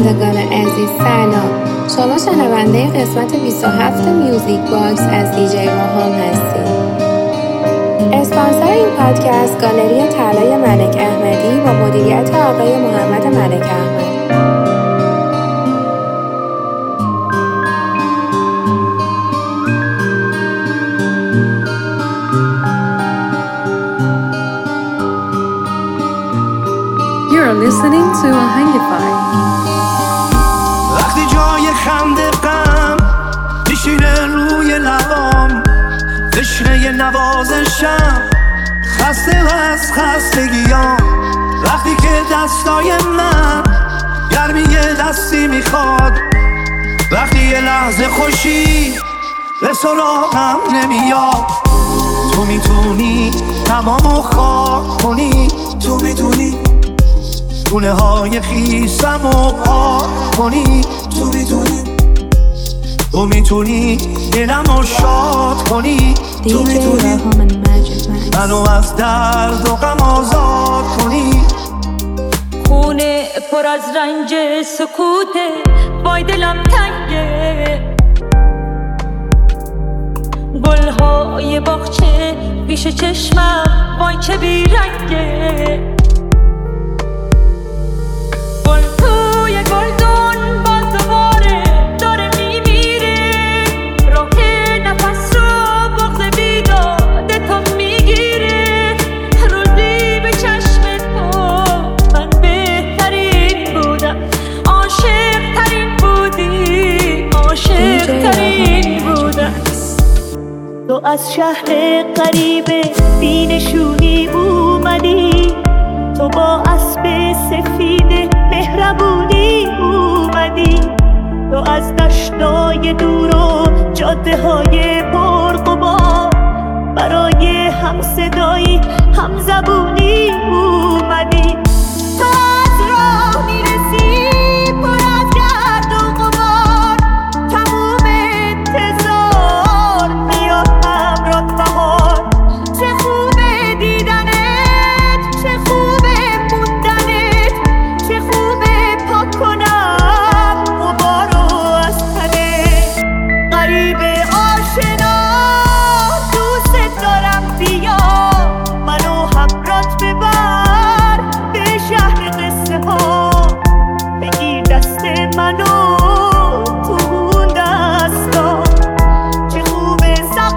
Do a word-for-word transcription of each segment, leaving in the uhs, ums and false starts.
شنوندگان عزیز سلام. شما شنونده قسمت بیست و هفت میوزیک باکس از دیجی روحام هستید. اسپانسر این پادکست گالری طلای ملک احمدی با مدیریت آقای محمد ملک احمد. You're listening to Ahangify. وقتی جای خنده غم میشینه روی لبام، تشنه نوازشم، خسته از خستگیام. وقتی که دستای من گرمی دستی میخواد، وقتی یه لحظه خوشی به سراغم نمیاد. تو میتونی تمامو خاک کنی، تو میتونی گونه های خیسم و پاک کنی، تو میتونی تو میتونی دلمو شاد کنی، تو میتونی منو از درد و غم آزاد کنی. خونه پر از رنج سکوته، وای دلم تنگه. گلهای باغچه پیش چشمم، وای چه بیرنگه. گل توی گلدون باز دوباره داره میمیره. راه نفس رو بغض بیداده تو میگیره. روزی به چشم تو من بهترین بودم، عاشق ترین بودی، عاشق ترین بودم. تو از شهر غریبه بینشونی اومدی، تو با اسب سفید مهربونی اومدی. تو از دشتای دور و جاده های پرغبار برای هم صدایی هم زبونی اومدی. تو از راه میرسی پر از گرد و غبار، تموم انتظار میاد همراه بهار. چه خوبه دیدنت، چه خوبه موندنت، چه خوبه پاک کنم غبارو از تنت. غریبه آشنا دوست دارم، بیا منو همراهت ببر به شهر قصه ها. بگیر دست منو تو اون دستا، چه خوبه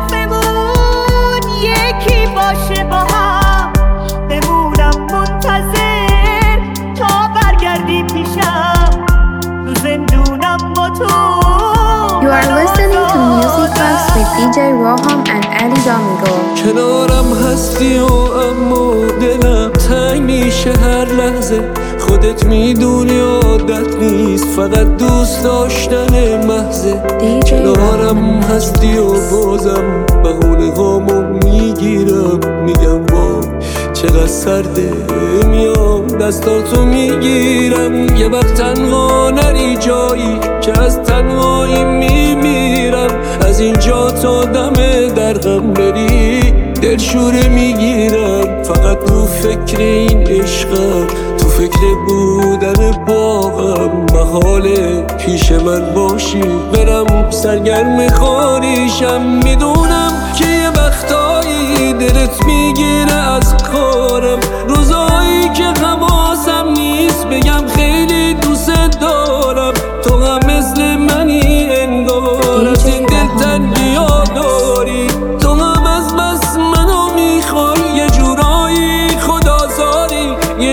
سقفمون یکی باشه با هم. بمونم منتظر تا برگردی پیشم، تو زندونم با تو. You are listening to Music Box with دی جی Roham and Ali Domingo. کنارم هستی و اما دلم تنگ میشه هر لحظه. خودت میدونی عادت نیست، فقط دوست داشتن محضه. کنارم هستی و بازم بهونه هامو میگیرم، میگم وای چقدر سرده. میام دستاتو میگیرم، یه وقت تنها نری جایی که از تنهایی میمیرم. از اینجا تا دم در غم بری دلشوره میگیرم. فقط تو فکر این عشقم، تو فکر بودن باغم. محاله پیش من باشی برم سرگرم خاریشم. میدونم که یه وقتایی دلت میگیره از کارم، روزایی که حواسم نیست بگم خیلی دوست دارم. تو هم مثل منی انگار، از این دلتنگی ها داری. تو هم از بس منو میخوای، یه جورایی خدازاری، یه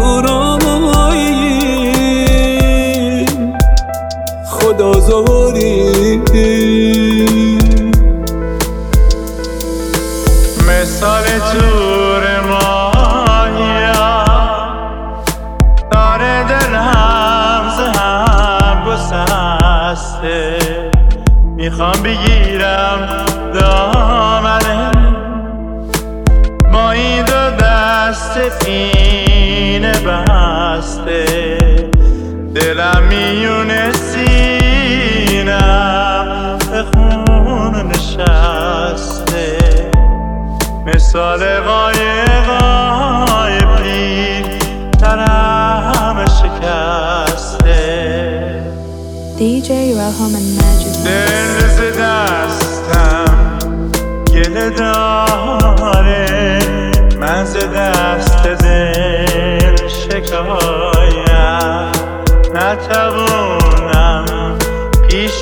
جورایی خدازاری. مثال تور ماهیا داره دلم زهم گسسته. میخوام بگیرم دامنه با این دو دست پینه بسته. دلم میونه سینم به خون نشسته. مثال قایقای پیر ترم شکسته. دی جی راهام and Magic دل ز دستم گله داره، من ز دست دل شکایم، نتوانم پیش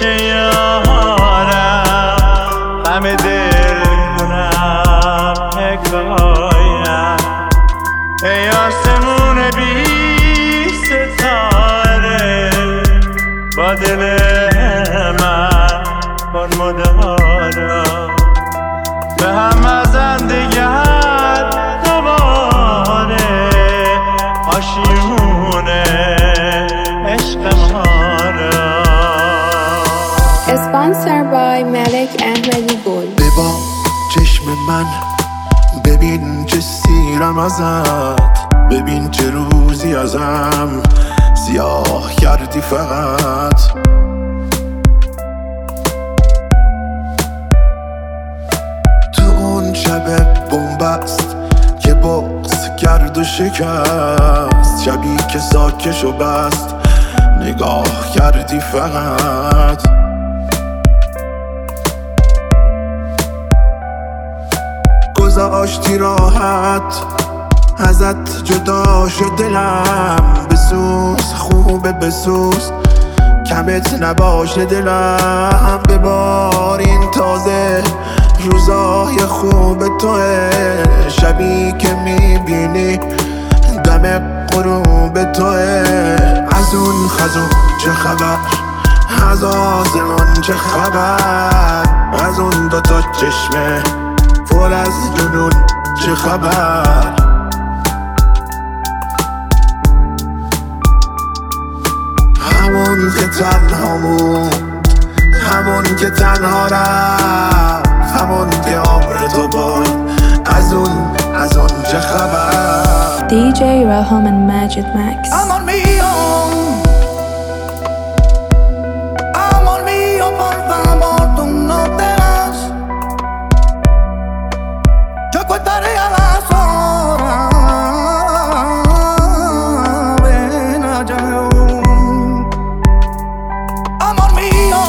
یارم همه دل کنم حکایم. ای آسمون بی ستاره با دل من کن مدارا، به هم مزن دیگر دوباره آشیونه عشق ما را. Sponsored by ملک احمدی گل. ببا چشم من، ببین چه سیرم ازت، ببین چه روزی ازم سیاه کردی فقط. تو اون شب بنبست که بغض کرد و شکست، شبی که ساکش و بست نگاه کردی فقط. گذاشتی راحت ازت جدا شد دلم، بسوز خوبه بسوز کمت نباشه دلم. ببار این تازه روزای خوب توه، شبی که میبینی دم غروب توه. از اون خزون چه خبر، از آسمان چه خبر، از اون دوتا چشمه پر از جنون چه خبر. همون که تنها بود، همون که تنها رفت، همون که عمر تو بود، از اون از اون چه خبر. دی جی راهام and Magic Max. Amor mío, amor mío, por favor, tú no te vas. Yo contaré a las horas, ven allá. Amor mío,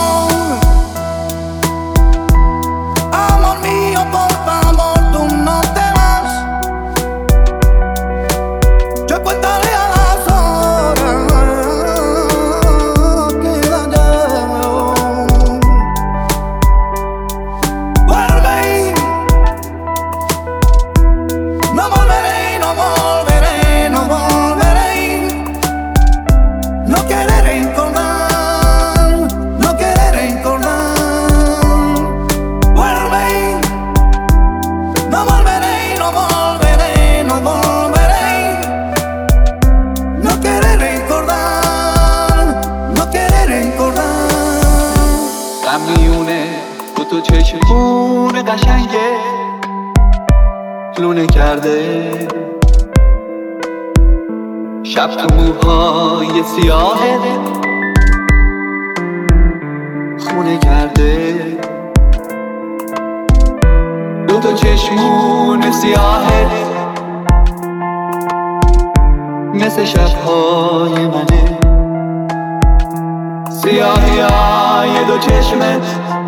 amor mío, por favor, tú no te vas. Yo contaré a las horas, quédate. Vuelve, no volveré, no volveré, no volveré. No quiere recordar, no quiere recordar. Vuelve, no volveré, no volveré, no volveré. No quiere recordar, no quiere recordar. غمیونه تو تو چشمون قشنگه لونه کرده، شب تو موهای سیاهه خونه کرده. دو تا چشمون سیاهه مثل شبهای منه، سیاهی های دو چشمت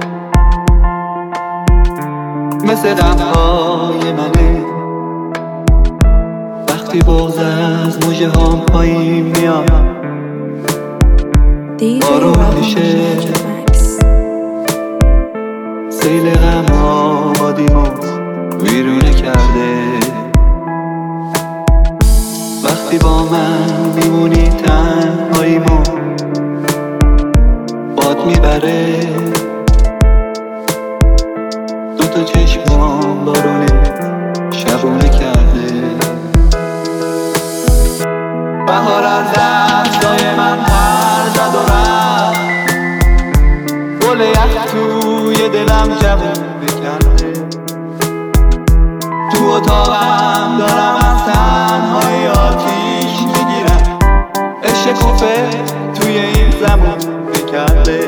مثل غمهای منه. وقتی بغض از موجه هام پایین میاد دی جی بارون راهام and میشه، Magic Max. سیل غم آبادیمو ویرونه کرده. وقتی با من میمونی تنهاییمو باد میبره. دوتا چشمام بارونه شبونه کرده. بهار از دستای من پر زد و رفت، گل یخ توی دلم جوونه کرده. تو اتاقم دارم از تنهایی آتیش میگیرم، عشق کوفه توی این زمان بکرده.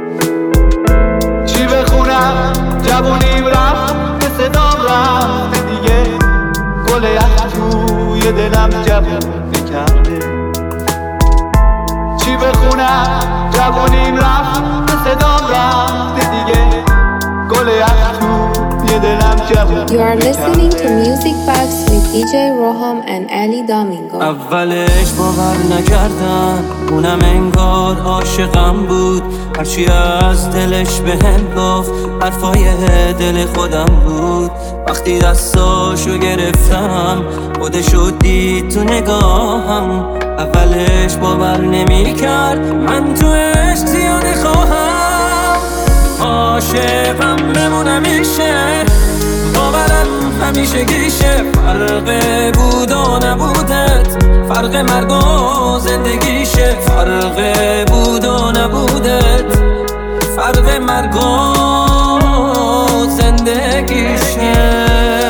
چی بخونم جوونیم رفت به صدام رفت دیگه، گل یخ توی دلم جوونه کرده. چی بخونم جوونیم رفت به صدام رفت دیگه گل یخ تو یه دلم جوون. You are listening to Music Box with دی جی Roham and Ali Domingo. اولش باور نکردم اونم انگار عاشقم بود، هرچی از دلش بهم گفت حرفای دل خودم بود. وقتی دستاشو گرفتم خودشو دید تو نگاهم، اولش باور نمی کرد من تو عشق زیاده خواهم. عاشقم بمونم میشه باورم همیشه گیشه، فرق بود و نبودت فرق مرگ و زندگیشه، فرق بود و نبودت فرق مرگ و زندگیشه.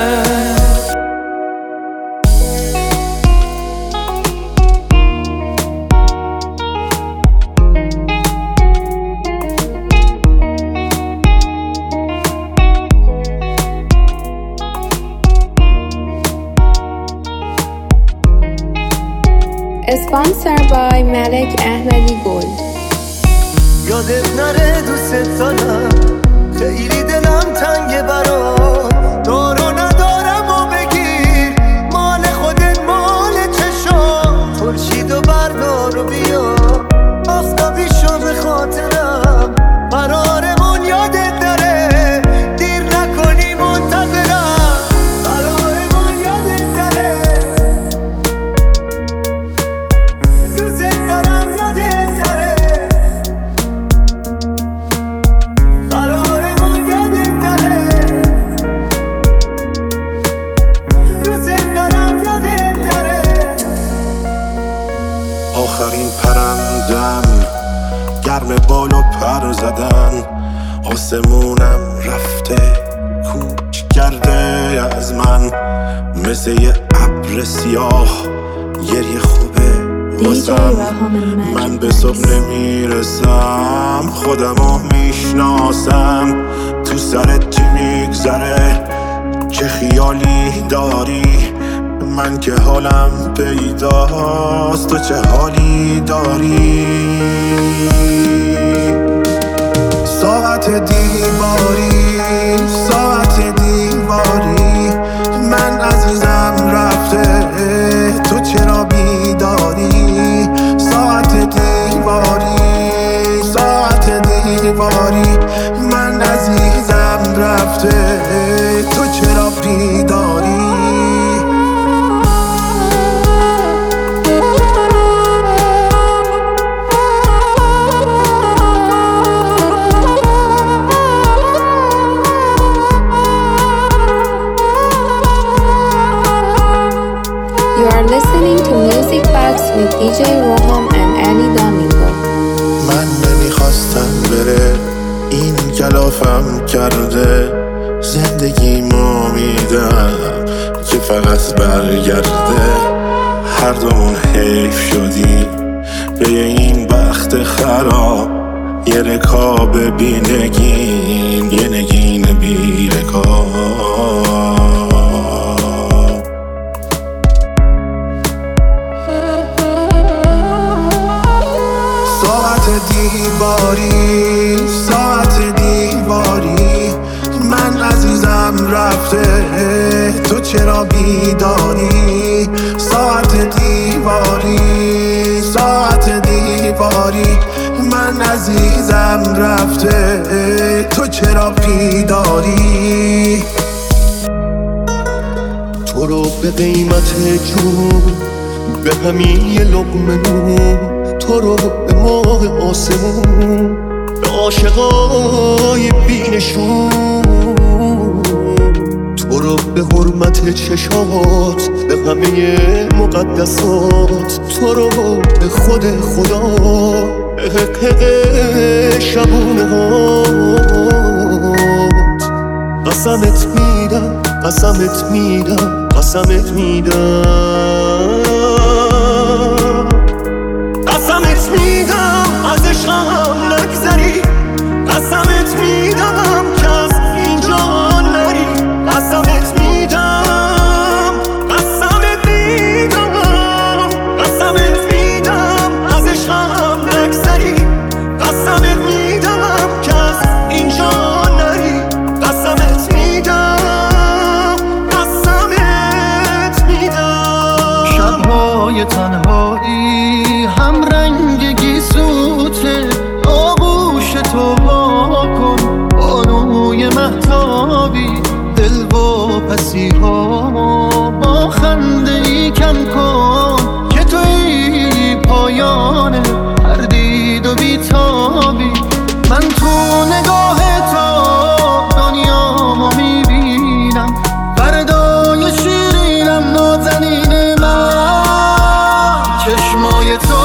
Sponsored by Malek Ahmadi Gold. یادت نره دوست دارم خیلی دلم تنگه برات، دارو ندارم و بگیر مال خودت مال چشام، خورشید و بردار و بیا آفتابی شو به خاطرم، قرارمون یادت نره دیر نکنی منتظرم، قرارمون یادت نره دوست دارم یادت نره، قرارمون یادت نره دوست دارم یادت نره. آخرین پرندم گرم بالو پر زدن، آسمونم رفته کوچ کرده از من، مثل یه ابر سیاه گریه خوبه واسم، من به صبح نمیرسم خودمو میشناسم، تو سرت چی میگذره چه خیالی داری، من که حالم پیداست تو چه حالی داری. ساعت دیواری ساعت دیواری من عزیزم رفته تو چرا بیداری، ساعت دیواری ساعت دیواری من عزیزم رفته تو چرا بیداری. You are listening to Music Box with دی جی Roham and Ali Domingo. من نمیخواستم بره این کلافم کرده، زندگی ما میدم که فقط برگرده، هر دومون حیف شدی به این بخت خراب، یه رکاب بی نگین یه نگین بی رکاب. ساعت دیواری ساعت دیواری من عزیزم رفته تو چرا بیداری، ساعت دیواری ساعت دیواری من عزیزم رفته تو چرا بیداری. تو رو به قیمت جون به همین یه لقمه نون، تو رو به ماه آسمون به عاشقای بینشون، تو رو به حرمت چشات به همه مقدسات، تو رو به خود خدا به حقق شبونه هات، قسمت میدم قسمت میدم قسمت میدم قسمت میدم از عشقم نگذری، قسمت میدم که از اینجا نری، قسمت میدم قسمت میدم قسمت میدم از عشقم نگذری. چشمای تنهایی هم رنگ گیسوته، آغوش تو وا کن بانوی مهتابی، دل و پسی ها با خنده ای کم کن که توی پایان هر دید و بیتابی. من تو نگاه تو دنیامو میبینم، فردای شیرینم نازنین من. چشمای تو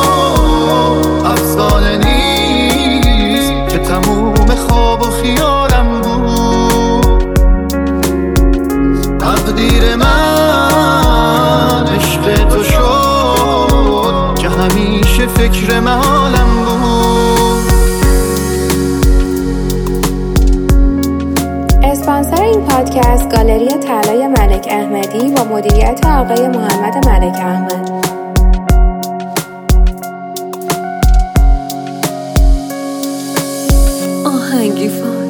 افسانه نیست که تموم خواب و خیالم بود. تقدیر من عشق تو شد که همیشه فکر محالم بود. اسپانسر این پادکست گالری طلای ملک احمدی با مدیریت آقای محمد ملک احمد. آهنگی فان.